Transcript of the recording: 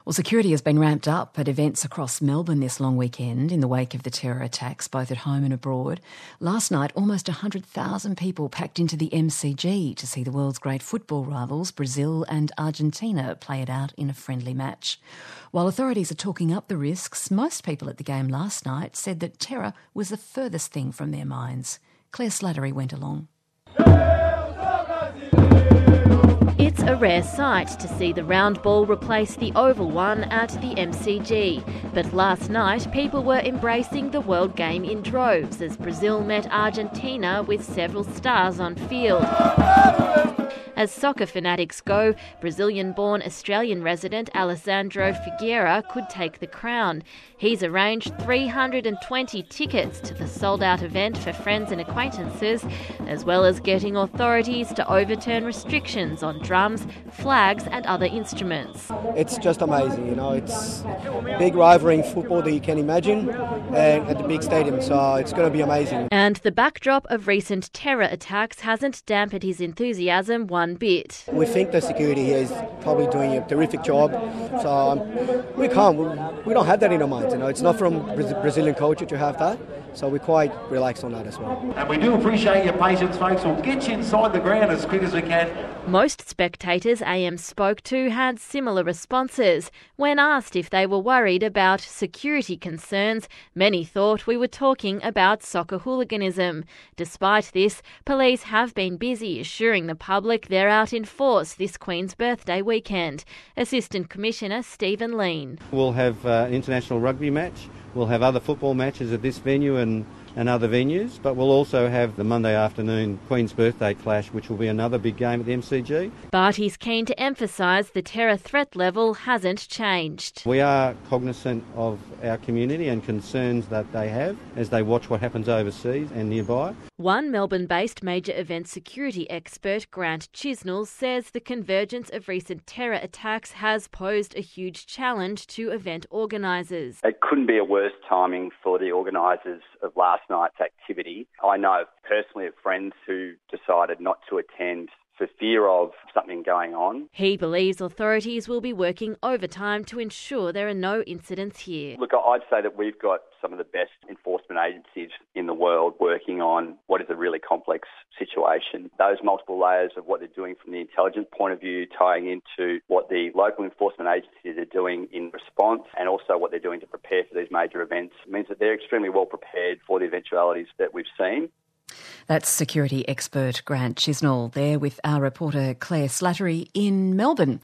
Well, security has been ramped up at events across Melbourne this long weekend in the wake of the terror attacks, both at home and abroad. Last night, almost 100,000 people packed into the MCG to see the world's great football rivals, Brazil and Argentina, play it out in a friendly match. While authorities are talking up the risks, most people at the game last night said that terror was the furthest thing from their minds. Claire Slattery went along. It's a rare sight to see the round ball replace the oval one at the MCG. But last night, people were embracing the world game in droves as Brazil met Argentina with several stars on field. As soccer fanatics go, Brazilian-born Australian resident Alessandro Figueira could take the crown. He's arranged 320 tickets to the sold-out event for friends and acquaintances, as well as getting authorities to overturn restrictions on drums, flags and other instruments. It's just amazing, it's big rivaling football that you can imagine and at the big stadium, so it's going to be amazing. And the backdrop of recent terror attacks hasn't dampened his enthusiasm one bit. We think the security here is probably doing a terrific job, so we don't have that in our minds, it's not from Brazilian culture to have that, so we're quite relaxed on that as well. And we do appreciate your patience, folks. We'll get you inside the ground as quick as we can. Most spectators AM spoke to had similar responses. When asked if they were worried about security concerns, many thought we were talking about soccer hooliganism. Despite this, police have been busy assuring the public they're out in force this Queen's birthday weekend. Assistant Commissioner Stephen Lean. We'll have an international rugby match. We'll have other football matches at this venue and other venues, but we'll also have the Monday afternoon Queen's Birthday Clash, which will be another big game at the MCG. But he's keen to emphasise the terror threat level hasn't changed. We are cognisant of our community and concerns that they have as they watch what happens overseas and nearby. One Melbourne-based major event security expert, Grant Chisnell, says the convergence of recent terror attacks has posed a huge challenge to event organisers. It couldn't be a worse timing for the organisers of last night's activity. I know personally of friends who decided not to attend for fear of something going on. He believes authorities will be working overtime to ensure there are no incidents here. Look, I'd say that we've got some of the best enforcement agencies in the world working on what is a really complex situation. Those multiple layers of what they're doing from the intelligence point of view, tying into what the local enforcement agencies are doing in response, and also what they're doing to prepare for these major events, means that they're extremely well prepared for the eventualities that we've seen. That's security expert Grant Chisnell there with our reporter Claire Slattery in Melbourne.